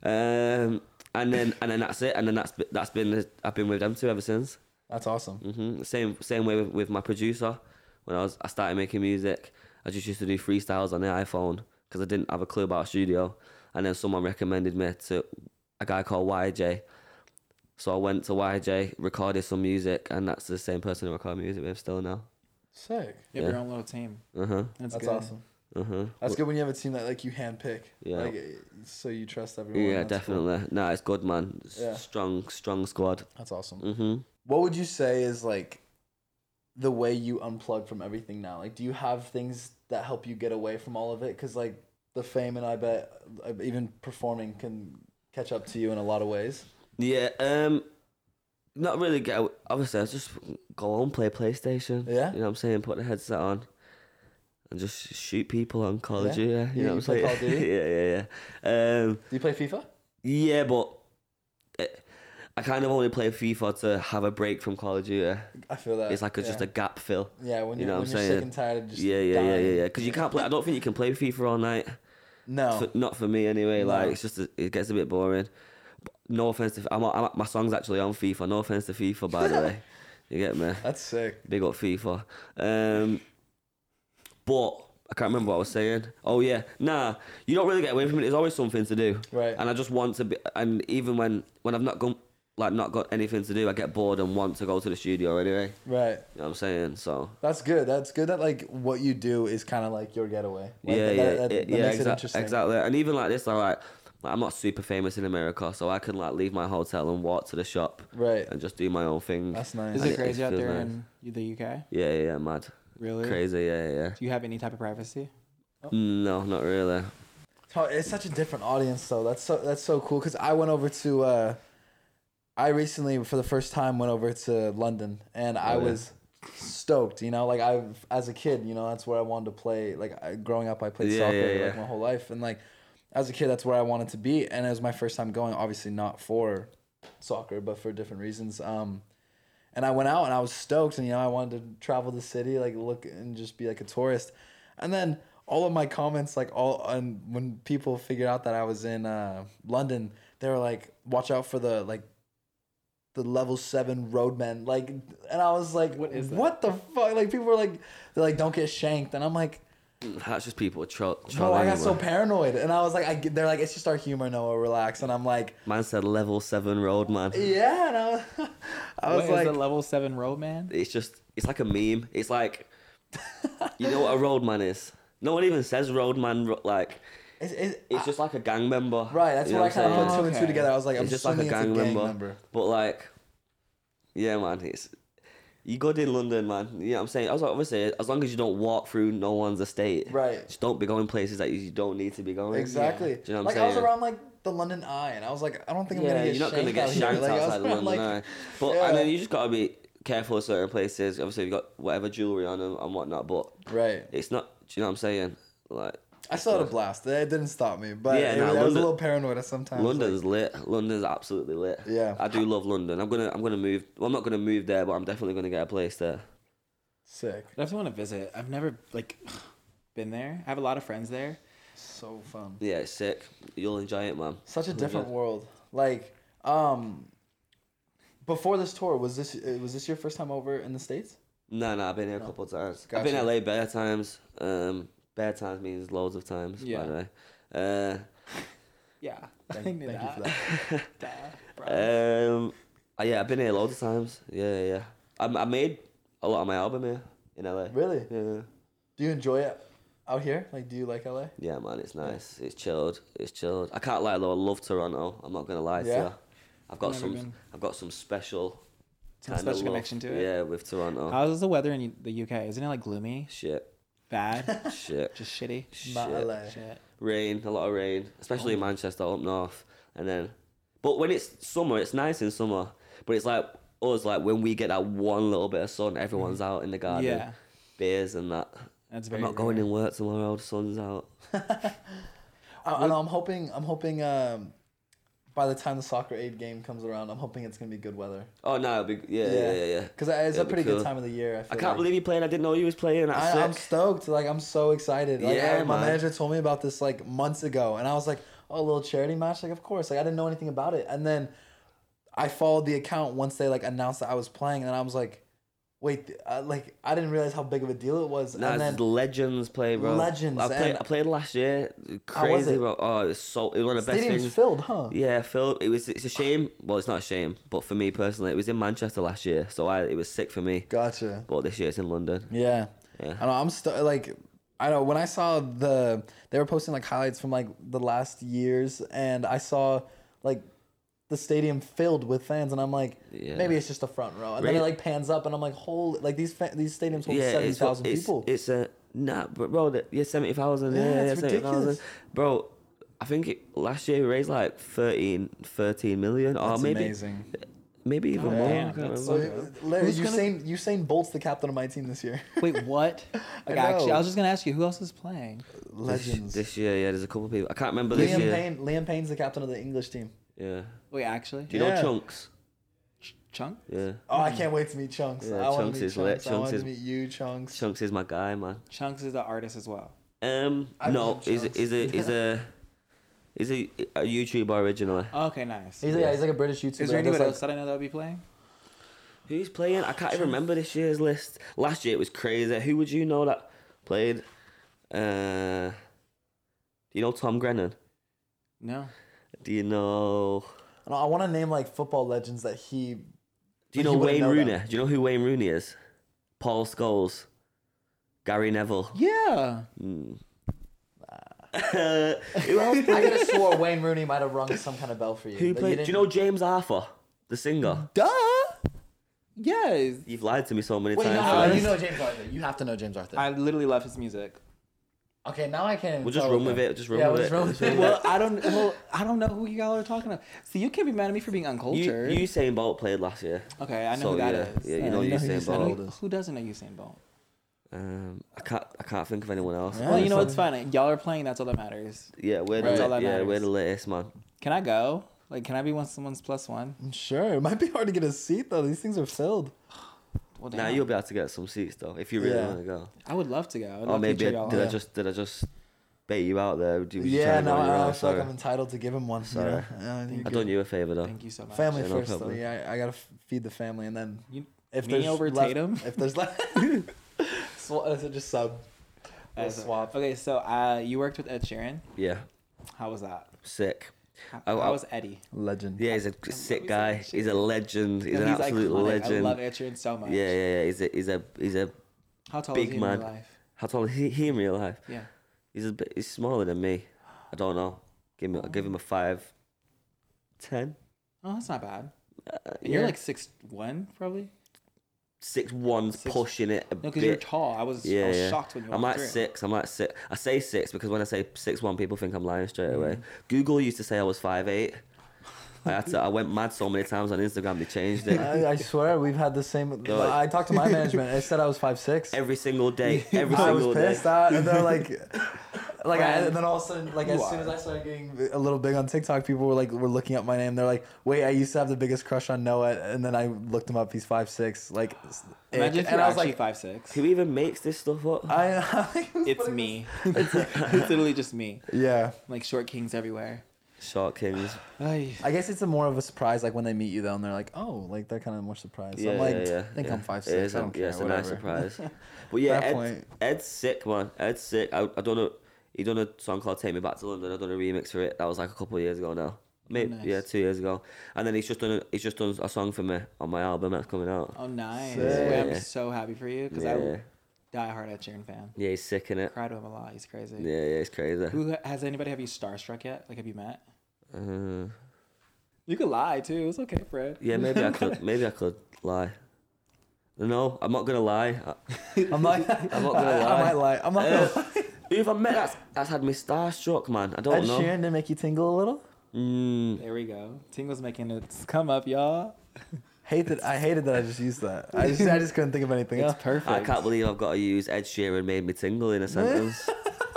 And then that's it. And then that's been I've been with them two ever since. That's awesome. Same way with my producer. When I started making music, I just used to do freestyles on the iPhone because I didn't have a clue about a studio. And then someone recommended me to a guy called YJ. So I went to YJ, recorded some music, and that's the same person I record music with still now. Sick. You have Yeah. your own little team. Uh-huh. That's That's good. awesome. That's good when you have a team that like you handpick. Yeah. Like, so you trust everyone. Yeah, That's cool. definitely. Nah, it's good, man. Yeah. Strong squad. That's awesome. Mm-hmm. What would you say is like the way you unplug from everything now? Like, do you have things that help you get away from all of it? Because like the fame and I bet even performing can catch up to you in a lot of ways. Yeah, not really obviously I just go home, play PlayStation. Yeah? You know what I'm saying? Put the headset on and just shoot people on Call of Yeah? Duty. You know You what I'm play saying? Call of Duty? yeah. Do you play FIFA? Yeah, but I kind of only play FIFA to have a break from Call of Duty. I feel that. It's like just a gap fill. Yeah, when you you're, know when what I'm you're saying? sick and tired of just Yeah. dying. Because you can't play. I don't think you can play FIFA all night. No. Not for me anyway. No. Like it's just it gets a bit boring. But no offense to my song's actually on FIFA. No offense to FIFA, by the way. You get me? That's sick. Big up FIFA. But I can't remember what I was saying. Oh yeah, nah. You don't really get away from it. There's always something to do. Right. And I just want to be. And even when I've not got anything to do, I get bored and want to go to the studio anyway. Right. You know what I'm saying? So. That's good. That's good that like what you do is kind of like your getaway. Like, that makes it interesting. Exactly. And even like this, like I'm not super famous in America, so I can like leave my hotel and walk to the shop. Right. And just do my own thing. That's nice. Is And it crazy out feels there nice. in the UK? Yeah, mad. Really? Crazy, yeah. Do you have any type of privacy? No, not really. Oh, it's such a different audience though. That's so cool because I went over to I recently for the first time went over to London and I was stoked, you know, like as a kid, you know, that's where I wanted to play. Like growing up I played soccer like my whole life, and like as a kid that's where I wanted to be, and it was my first time going, obviously not for soccer but for different reasons. And I went out and I was stoked, and you know, I wanted to travel the city, like look and just be like a tourist. And then all of my comments, and when people figured out that I was in London, they were like, "Watch out for the level 7 roadmen." Like, and I was like, What is that? What the fuck? Like, people were like, they're like, "Don't get shanked," and I'm like, That's just people trolling. "No, I got so paranoid." And I was like, they're like, "It's just our humor, Noah, relax." And I'm like, Man said level 7 road, man. "Yeah," and I was What like, is a level 7 road man? It's like a meme. It's like, you know what a road man is? No one even says road man. Like, it's just like a gang member. right. That's You what know I kind of I'm put saying? two and two together. I was like, I'm It's just like a assuming gang it's member. But like, yeah, man. You good in London, man. You know what I'm saying? I was like, obviously, as long as you don't walk through no one's estate, Right. Just don't be going places that you don't need to be going. Exactly. Do you know what like I'm I was saying? around like the London Eye, and I was like, I don't think I'm Yeah, gonna get you're not gonna get out here. shanked Like, I was outside around, London, like, But yeah. and then you just gotta be careful of certain places. Obviously, you got whatever jewelry on and whatnot, but right. it's not. Do you know what I'm saying? Like, I still had a blast. It didn't stop me, but Yeah, I no, was a London- little paranoid at sometimes. London's lit. London's absolutely lit. Yeah. I do love London. I'm gonna move. Well, I'm not gonna move there, but I'm definitely gonna get a place there. Sick. I definitely want to visit. I've never been there. I have a lot of friends there. So fun. Yeah, it's sick. You'll enjoy it, man. Such a different good. world. Like, before this tour, was this your first time over in the States? No, I've been here a couple of times. Gotcha. I've been LA bare times. Bare times means loads of times. Yeah. By the way. Yeah. Thank you for that. Yeah, I've been here loads of times. Yeah. I made a lot of my album here in LA. Really? Yeah. Do you enjoy it out here? Like, do you like LA? Yeah, man, it's nice. It's chilled. I can't lie though. I love Toronto. I'm not gonna lie to Yeah? you. I've got Never been. some special. Some kinda special love. connection to it? Yeah, with Toronto. How's the weather in the UK? Isn't it like gloomy? Shit. Bad? Shit. Just shitty? Not Shit. LA. Shit. Rain, a lot of rain, especially in Manchester up north. But when it's summer, it's nice in summer. But it's like us, like when we get that one little bit of sun, everyone's out in the garden, Yeah. beers and that. That's I'm very not going rare. in work tomorrow. The sun's out. I know, I'm hoping by the time the Soccer Aid game comes around, I'm hoping it's gonna be good weather. Oh no, it'll be, yeah. Because it's It'll a be pretty cool. good time of the year. I can't believe you playing. I didn't know you was playing. That's I'm sick. stoked. Like, I'm so excited. Like, Yeah, my man. manager told me about this like months ago, and I was like, "Oh, a little charity match." Like, of course. Like, I didn't know anything about it, and then I followed the account once they like announced that I was playing, and I was like, "Wait, like I didn't realize how big of a deal it was." Nah, and it's then the Legends play, bro. Legends, I and- played last year. How was Crazy, it? bro. Oh, it was one of the best stadium's things. filled, huh? Yeah, Phil. It's a shame. Well, it's not a shame, but for me personally, it was in Manchester last year, so it was sick for me. Gotcha. But this year it's in London. Yeah. Yeah. I know. I know when I saw they were posting like highlights from like the last years, and I saw like the stadium filled with fans, and I'm like, Yeah. maybe it's just the front row, and then it Really? like pans up, and I'm like, holy, like these stadiums hold Yeah, 70,000 people. It's a bro. 70,000. Yeah, Yeah, it's 70,000. ridiculous. Bro, I think last year we raised like 13 million, or That's maybe amazing. maybe even more. damn, I can't that's remember. so Larry, Who's gonna- Usain Bolt's the captain of my team this year. Wait, what? I Like, actually, know. I was just going to ask you, who else is playing? Legends. This year, yeah, there's a couple of people. I can't remember this year. Liam Payne's the captain of the English team. Yeah. Wait, actually? Do you know Yeah. Chunks? Chunk? Yeah. Oh, I can't wait to meet Chunks. Yeah, I want Chunks to meet is lit. Chunks. I Chunks want is- to meet you, Chunks. Chunks is my guy, man. Chunks is the artist as well. I No, love he's Chunks. a YouTuber originally. Okay, nice. He's like a British YouTuber. Is there that does, anybody like- else that I know that would be playing? Who's playing? I can't even remember this year's list. Last year it was crazy. Who would you know that played? Do you know Tom Grennan? No. Do you know... I want to name like football legends that he. Do you know he wouldn't Wayne know Rooney? them. Do you know who Wayne Rooney is? Paul Scholes. Gary Neville. Yeah. Who else? I could have swore Wayne Rooney might have rung some kind of bell for you. Who but played? Do didn't- you know James Arthur, the singer? Duh. Yes. You've lied to me so many Wait, times. no, for you this. know James Arthur. You have to know James Arthur. I literally love his music. Okay, now I can't. Even We'll just tell run them. with it. Just run Yeah, with we'll it. just run with it. Well, I don't know who y'all are talking about. See, you can't be mad at me for being uncultured. Usain Bolt played last year. Okay, I know So, who that yeah, is. yeah, you Yeah, know you know who Usain Usain Bolt. Bolt is. Who doesn't know Usain Bolt? I can't think of anyone else. Yeah. Well, you know so- it's fine. Y'all are playing. That's all that matters. Yeah, we're That's all that we're matters. the latest, man. Can I go? Like, can I be someone's plus one? Sure, it might be hard to get a seat though. These things are filled. Well, Now damn. you'll be able to get some seats though, if you really Yeah. want to go. I would love to go. I'd Or love to maybe cheer y'all did I on. just bait you out there? Was you Yeah, trying to go no, on your I own? feel Sorry. like I'm entitled to give him one. Sorry. You know? Yeah, you're I good. done you a favor though. Thank you so much. Family Yeah, no first though. problem. Yeah, I gotta feed the family, and then You, if me there's over left, Tatum? if there's left, just sub. We'll swap. Okay, so you worked with Ed Sheeran. Yeah, How was that? sick. How was Eddie? Legend. Yeah, he's a sick guy. He's a legend. He's No, an absolute iconic. legend. I love Ed Sheeran so much. Yeah. He's a How tall big is he man. in real life? How tall is he in real life? Yeah. He's smaller than me. I don't know. I'll give him a 5'10". Oh, that's not bad. And Yeah. you're like 6'1", probably. 6'1's pushing it a No, bit. because you're tall. I was shocked when you I'm walked like through. 6. I'm like 6. I say 6 because when I say 6'1", people think I'm lying straight away. Mm. Google used to say I was 5'8". I went mad so many times on Instagram. They changed it I swear we've had the same. I talked to my management. They said I was 5'6". every single day. Every I was single day. pissed out, and they're like, Friend. and then all of a sudden, like as You soon are. as I started getting a little big on TikTok, people were looking up my name. They're like, wait, I used to have the biggest crush on Noah, and then I looked him up. He's 5'6". Like, Imagine if and you're I was actually like, 5'6". Who even makes this stuff up? It's me. It's literally just me. yeah. Like short kings everywhere. Short Kings. Ay. I guess it's more of a surprise, like when they meet you though, and they're like, oh, like they're kind of more surprised. So I'm like, I think I'm 5'6". It is, I don't care. yeah, it's a whatever. nice surprise. But yeah, That point. Ed's sick, man. Ed's sick. I don't know. He done a song called "Take Me Back to London." I done a remix for it. That was like a couple of years ago now. Maybe nice. 2 years ago. And then he's just done a song for me on my album that's coming out. Oh, nice. Sick. Wait, I'm Yeah. so happy for you because Yeah. I'm die hard Ed Sheeran fan. Yeah, he's sick in it. Cried to him a lot. He's crazy. Yeah, it's crazy. Have you starstruck yet? Like, have you met? Uh, You could lie too. It's okay, Fred. yeah, maybe I could. Maybe I could lie. No, I'm not gonna lie. I'm like, I'm not gonna I might lie. lie. I'm not gonna lie. Who have I met that's had me starstruck, man? I don't Ed know. Sheeran did make you tingle a little. There we go. Tingle's making it come up, y'all. I hated that I just used that. I just couldn't think of anything It's else. perfect. I can't believe I've got to use Ed Sheeran made me tingle in a sentence.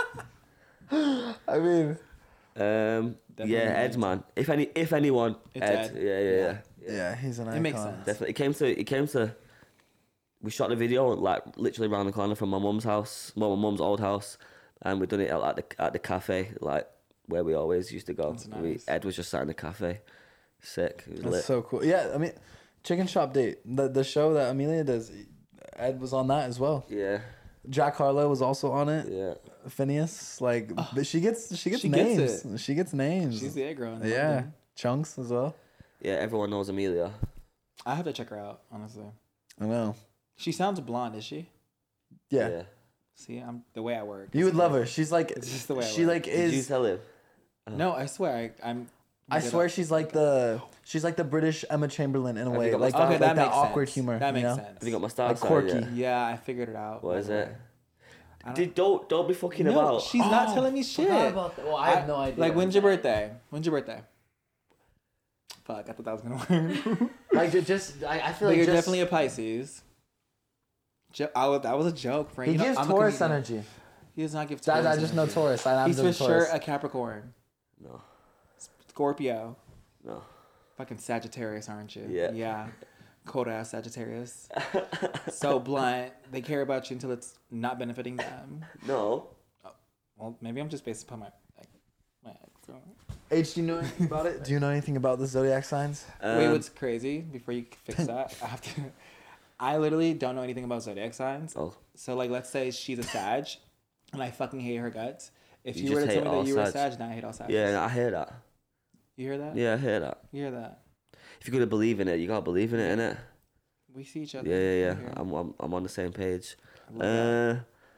I mean, Definitely yeah, Ed, man. If anyone, It's Ed. Ed. yeah, he's an icon. It makes sense. Definitely. It came to. We shot the video like literally around the corner from my mum's house, my mum's old house, and we done it at the cafe, like where we always used to go. That's nice. Ed was just sat in the cafe, sick. It was That's lit. so cool. Yeah, I mean, Chicken Shop Date, the show that Amelia does, Ed was on that as well. Yeah, Jack Harlow was also on it. yeah. Phineas, like, but she gets She gets names. it. She gets names. She's the egg girl. in yeah, London. Chunks as well. Yeah, everyone knows Amelia. I have to check her out. Honestly, I know. she sounds blonde. Is she? Yeah. See, I'm the way I work. You would love her. She's like, It's just the way I she work. like Did you is. tell him? No, I swear, I'm. I good swear at- she's like the British Emma Chamberlain in a Have you way, got my like star? Okay, like that that makes awkward sense. humor. That makes you know? sense. Have you got my star Like sign quirky. yet? Yeah, I figured it out. What is by the it? way. I Don't be fucking No, about. she's not telling me shit. Well, I have no idea. Like, when's your birthday? When's your birthday? Fuck, I thought that was gonna work. Like just I feel But like you're just, definitely a Pisces. That was a joke, Frank. he gives I'm a Taurus comedian. energy. He does not give Taurus I just know energy. Taurus. I'm He's for just sure Taurus. a Capricorn. No, Scorpio. no. Fucking Sagittarius, aren't you? Yeah. Yeah. Cold ass Sagittarius. So blunt. They care about you until it's not benefiting them. No. Well, maybe I'm just based upon my H, do you know anything about it? Do you know anything about the zodiac signs? Wait, what's crazy? Before you fix that, I have to. I literally don't know anything about zodiac signs. Oh. So like, let's say she's a Sag, and I fucking hate her guts. If You you were to just tell hate me all that you were a Sag. Sag, now I hate all Sag. Yeah, I hear that. You hear that? Yeah, I hear that. You hear that? If you're gonna believe in it, you gotta believe in it, innit? We see each other. Yeah. Here. I'm on the same page. I love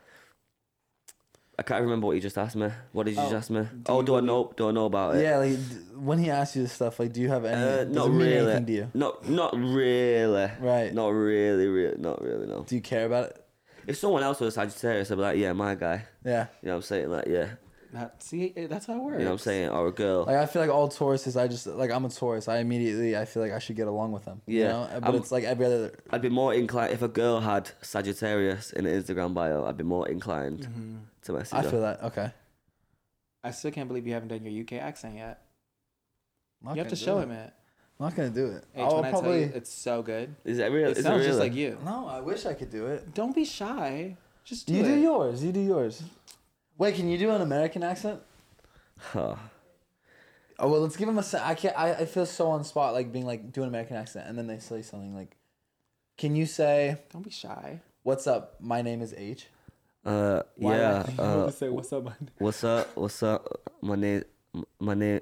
I can't remember what you just asked me. What did you just ask me? do you Do I know about it? Yeah, like when he asks you this stuff, like, do you have any? Does Not it mean really. anything to you? Not really. Right. Not really. Not really. No. Do you care about it? If someone else was a Sagittarius, I'd be like, yeah, my guy. Yeah. You know what I'm saying? Like, yeah. See, that's how it works. You know what I'm saying? Or a girl. Like I feel like all Tauruses, I'm a Taurus. I feel like I should get along with them. Yeah. You know? But it's like every other. I'd be more inclined if a girl had Sagittarius in an Instagram bio. I'd be more inclined to message her. I feel that. Okay. I still can't believe you haven't done your UK accent yet. I'm not You have to gonna show do him it. I'm not gonna do it. H, I'll when I tell probably. you, it's so good. Is that real? It Is sounds it just really? like you. No, I wish I could do it. Don't be shy. Just do You it. do yours. You do yours. Wait, can you do an American accent? Huh. Oh well, let's give him a. I can't. I feel so on spot, like being like do an American accent, and then they say something like, "Can you say Don't be shy. what's up? My name is H." Why Yeah. do I have to say what's up, man? What's up? My name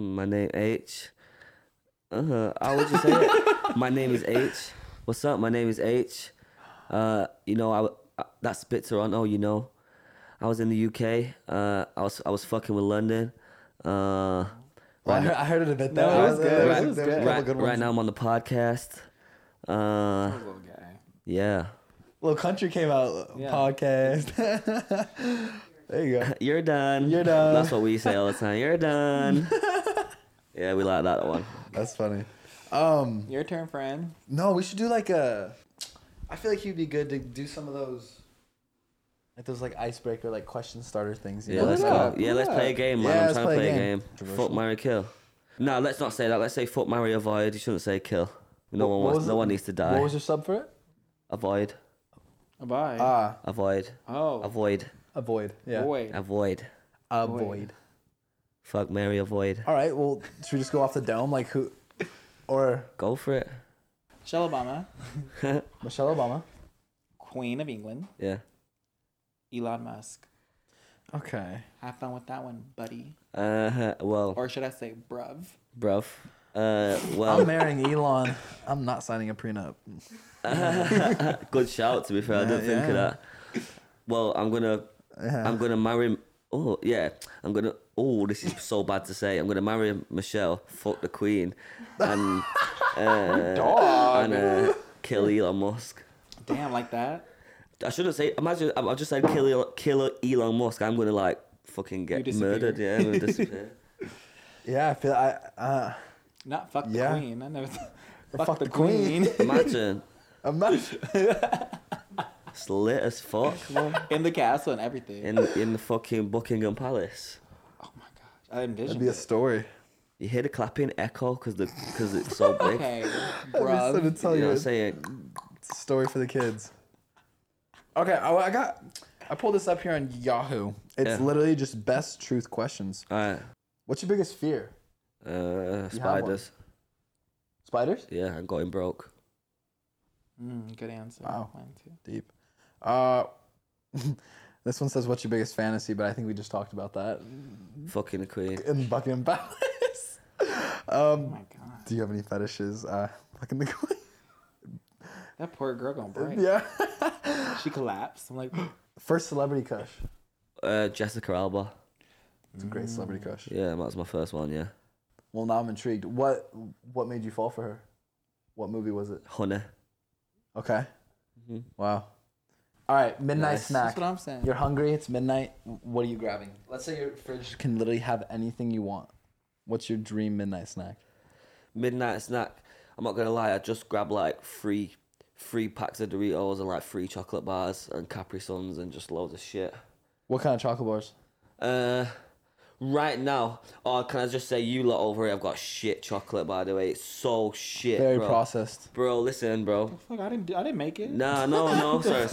H. How would you say it? My name is H. What's up? My name is H. You know, that's bit Toronto. You know, I was in the UK. I was fucking with London. Well, I heard it a bit. No, There it was good. There It was there a good. couple good Right ones. now, I'm on the podcast. Little guy. Yeah. Little Country came out Yeah. podcast. There you go. You're done. You're done. That's what we say all the time. You're done. Yeah, we like that one. That's funny. Your turn, friend. No, we should do like a. I feel like he'd be good to do some of those. Like those like icebreaker like question starter things. You Yeah, know? let's Like, go. Yeah, let's play a game, man. Yeah, I'm let's trying to play a play a game. game. Fuck, marry, kill. No, let's not say that. Let's say fuck, marry, avoid. You shouldn't say kill. No one What wants. was No it? one needs to die. What was your sub for it? Avoid. Bye. Avoid. Oh. Avoid. Avoid. Yeah. Boy. Avoid. Avoid. Fuck, marry, avoid. All right. Well, should we just go off the dome? Like who? Or Go for it. Michelle Obama, Michelle Obama. Queen of England, Yeah. Elon Musk. Okay. Have fun with that one, buddy. Well, Or should I say, bruv? bruv. I'm Well, marrying Elon. I'm not signing a prenup. good shout. To be fair, I didn't think of yeah. that. Well, I'm gonna marry. Oh yeah, I'm gonna. Oh, this is so bad to say. I'm gonna marry Michelle. Fuck the Queen, and kill Elon Musk. Damn, like that? I shouldn't say. Imagine I just said kill Elon Musk. I'm gonna like fucking You get disappear. murdered. Yeah, I'm gonna disappear. Yeah, I feel Not fuck the Yeah. Queen. I never. fuck the Queen. Imagine. Imagine. It's lit as fuck. In the castle and everything. In the fucking Buckingham Palace. Oh my gosh. I envisioned That'd be a it. story. You hear the clapping echo because it's so big. Okay, So to bruv. tell You know you, what I'm saying? it's a story for the kids. Okay, I pulled this up here on Yahoo. It's Yeah. literally just best truth questions. Alright. What's your biggest fear? Spiders. Spiders? Yeah, I'm going broke. Good answer. Wow. Mine too. Deep. This one says, "What's your biggest fantasy?" But I think we just talked about that Fucking the Queen. in Buckingham Palace. Oh my god. Do you have any fetishes? Fucking the Queen. That poor girl gonna break. Yeah. She collapsed. I'm like, First celebrity crush. Jessica Alba. It's a great celebrity crush. Yeah, that was my first one, yeah. Well, now I'm intrigued. What made you fall for her? What movie was it? Honey. Okay. Wow. All right, midnight Nice. snack. that's what I'm saying. You're hungry. It's midnight. What are you grabbing? Let's say your fridge can literally have anything you want. What's your dream midnight snack? Midnight snack. I'm not gonna lie, I just grabbed like three packs of Doritos and like 3 chocolate bars and Capri Suns and just loads of shit. What kind of chocolate bars? right now. Oh, can I just say, you lot over here, I've got shit chocolate, by the way. It's so shit, Very bro. processed. Bro, listen, bro. Fuck, I didn't make it. No. Sorry.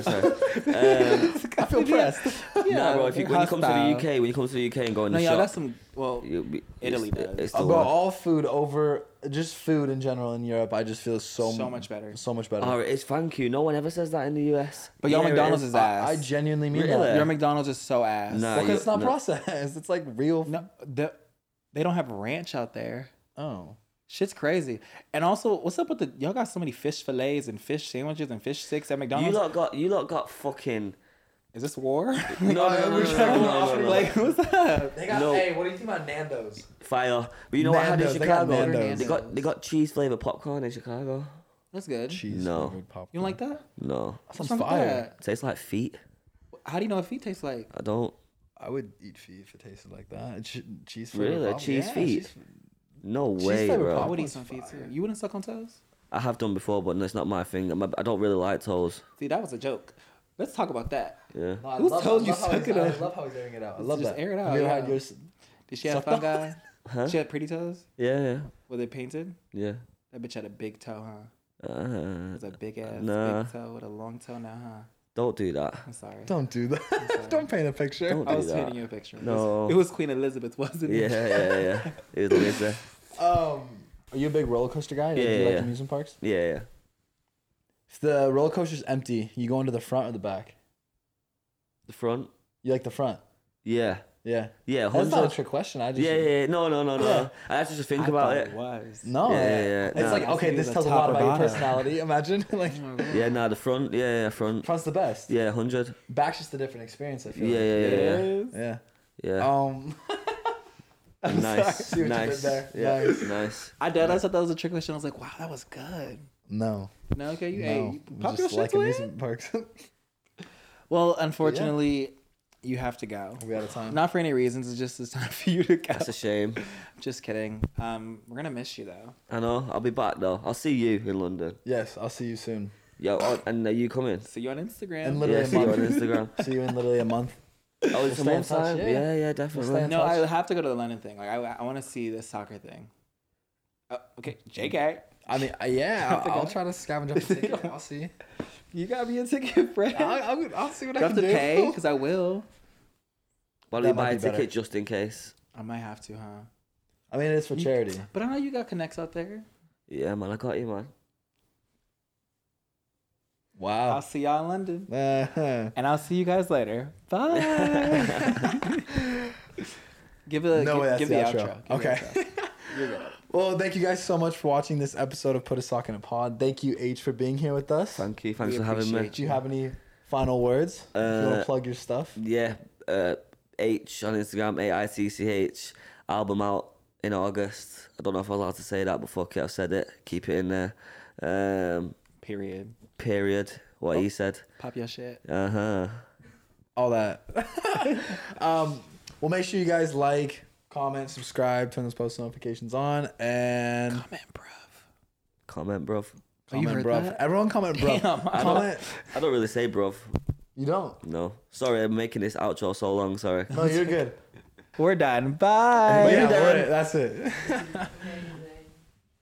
I feel pressed. Nah, bro. When you come to the UK and go in the No, shop, yeah, that's some. Well, Italy it's does. the Bro, one. all food over, just food in general in Europe, I just feel so much better. So much better. Oh, it's thank you. No one ever says that in the US. But your Yeah, it McDonald's is ass. I genuinely mean Really? that. Your McDonald's is so ass. Nah, Because it's not no. processed. It's like real. No, they don't have ranch out there. Oh. Shit's crazy. And also, what's up with y'all got so many fish fillets and fish sandwiches and fish sticks at McDonald's? You lot got fucking. Is this war? No. Like, what's up? They got, No. Hey, what do you think about Nando's? Fire. But you know what I had in Nando's, they got Chicago? Nando's. They got cheese flavored popcorn in Chicago. That's good. Cheese No. flavored popcorn. You don't like that? No. That What's sounds wrong with fire. that? Tastes like feet. How do you know what feet taste like? I don't. I would eat feet if it tasted like that. Cheese Really? flavored Cheese popcorn. feet? cheese- No Cheese way, flavored bro. I would eat Popcorn's some feet too. fire. You wouldn't suck on toes? I have done before, but it's not my thing. I don't really like toes. See, that was a joke. Let's talk about that. Yeah. No, I Who's love- told I you love how suck he's- it I up? love how he's airing it out. I love Just that. air it out, Have you ever yeah. had yours? Did she have Sucked fungi? Huh? She had pretty toes? Yeah. Were they painted? Yeah. That bitch had a big toe, huh? It Uh, was a big ass Nah. big toe with a long toe now, huh? don't do that. I'm sorry. Don't do sorry. that. Don't paint a picture. Don't I do was that. painting you a picture. No. It was Queen Elizabeth, wasn't it? Yeah. It was Lisa. Are you a big roller coaster guy? Do you like Yeah. amusement parks? Yeah. If the roller coaster's empty, you go into the front or the back? The front. You like the front? Yeah. Yeah. Yeah. That's not a 100. trick question. I just Yeah. No. Yeah. I had to just think I about thought it. it was. No. Yeah. It's Nah. like, okay, It this was a tells a top lot or about your bottom. personality. Imagine. Like, Yeah. Nah. The front. Yeah. Front. front's the best. Yeah. 100. Back's just a different experience, I feel Yeah. like. Yeah. Yeah. I'm Nice. sorry. See what you Nice. did there. Yeah. Nice. Nice. I thought that was a trick question. I was like, wow, that was good. No. No, okay, you No. hey, pop your Just shit like to it. amusement parks. Well, unfortunately, you have to go. we out of time. Not for any reasons. It's time for you to go. That's a shame. Just kidding. We're gonna miss you though. I know. I'll be back though. I'll see you in London. Yes, I'll see you soon. Yo. Oh, and are you coming? See you on Instagram. And literally Yeah. a See you on month. Instagram. See you in literally a month. Oh, it's a stay in month's touch, time. yeah. Yeah. stay Definitely. in No, touch. I have to go to the London thing. Like, I want to see this soccer thing. Okay, JK. I mean, yeah, to I'll go. try to scavenge up a ticket. I'll see. You got me a ticket, Fred. I'll see what You I have can to do. pay because I will. Why don't That you might buy a be better. ticket just in case? I might have to, huh? I mean, it's for charity. But I know you got connects out there. Yeah, man. I got you, man. I'll Wow. see y'all in London. No And I'll see you guys later. Bye. give way, that's give the the outro. outro. Give the Okay. outro. You're good. Well, thank you guys so much for watching this episode of Put a Sock in a Pod. Thank you, H, for being here with us. Thank you. Thanks We for having me. appreciate Do you have any final words? If you want to plug your stuff? Yeah. H on Instagram. AITCH. Album out in August. I don't know if I was allowed to say that, but fuck it, I've said it. Keep it in there. Period. Period. What he said. Pop your shit. All that. Well, make sure you guys like, comment, subscribe, turn those post notifications on, and Comment, bruv. Comment, bruv. Oh, you comment, heard bruv. that? Everyone comment, bruv. Damn, comment. I don't really say bruv. You don't? No. Sorry, I'm making this outro so long. Sorry. No, you're good. We're done. Bye. Yeah, that's it.